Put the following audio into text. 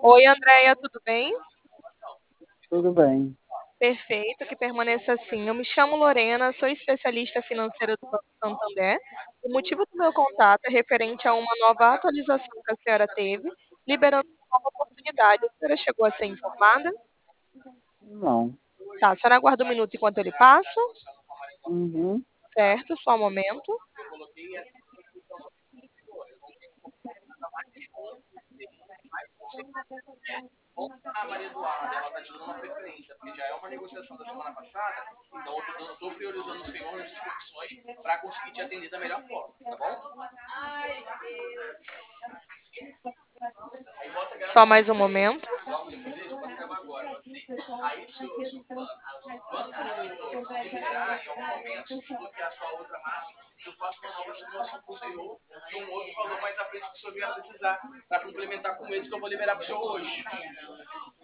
Oi, Andréia, tudo bem? Tudo bem. Perfeito, que permaneça assim. Eu me chamo Lorena, sou especialista financeira do Banco Santander. O motivo do meu contato é referente a uma nova atualização que a senhora teve, liberando uma nova oportunidade. A senhora chegou a ser informada? Não. Tá, a senhora aguarda um minuto enquanto ele passa. Uhum. Certo, só um momento. A Maria Eduarda, ela está te dando uma preferência, porque já é uma negociação da semana passada, então eu estou priorizando o senhor nessas condições para conseguir te atender da melhor forma, tá bom? Só mais um momento. Aí, se o banco liberar em algum momento, se desbloquear a sua outra máxima, eu faço uma nova simulação para o senhor de um outro valor mais à frente que o senhor vier precisar, para complementar com esse que eu vou liberar para o senhor hoje.